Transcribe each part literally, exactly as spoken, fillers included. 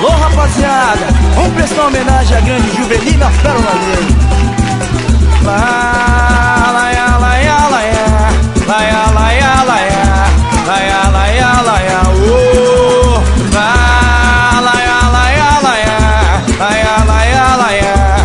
Alô, rapaziada, vamos prestar homenagem à grande Juvelina Pérola Negra. Lá, lá, lá, lá, lá, lá, lá, lá, lá, lá, lá, lá, lá, lá, oh, lá, lá, lá, lá, lá, lá, lá, lá, lá, lá, lá,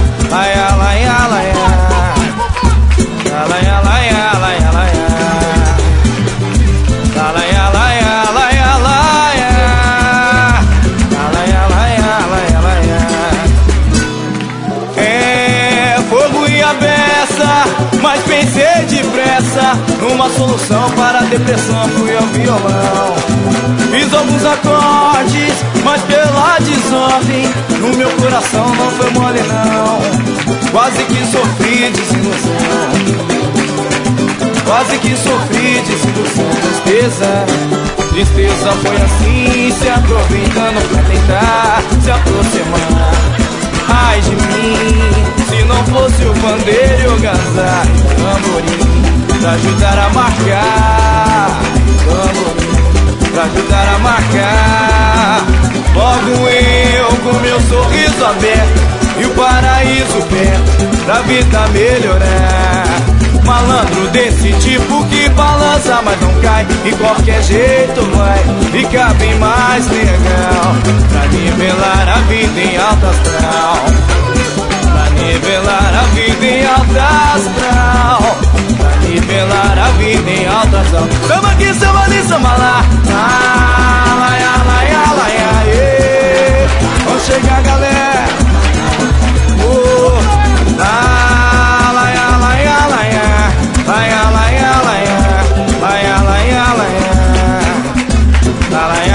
mas pensei depressa numa solução para a depressão, fui ao violão. Fiz alguns acordes, mas pela desordem no meu coração não foi mole não. Quase que sofri desilusão, quase que sofri desilusão. Tristeza, tristeza foi assim, se aproveitando pra tentar se aproximar. Ai de mim, se não fosse o pandeiro e o gazar e o tamborim pra ajudar a marcar, tamborim pra ajudar a marcar. Logo eu com meu sorriso aberto e o paraíso perto pra vida melhorar. Malandro desse tipo que balança mas não cai, e qualquer jeito vai ficar bem mais legal. Pra nivelar a vida em alta astral, pra nivelar a vida em alta astral, pra nivelar a vida em alta astral. Samba aqui, samba ali, samba lá, lá, lá, lá, lá, lá, lá, vamos chegar, galera. Oh, lá. Laia, laia, laia, laia, laia, laia, laia,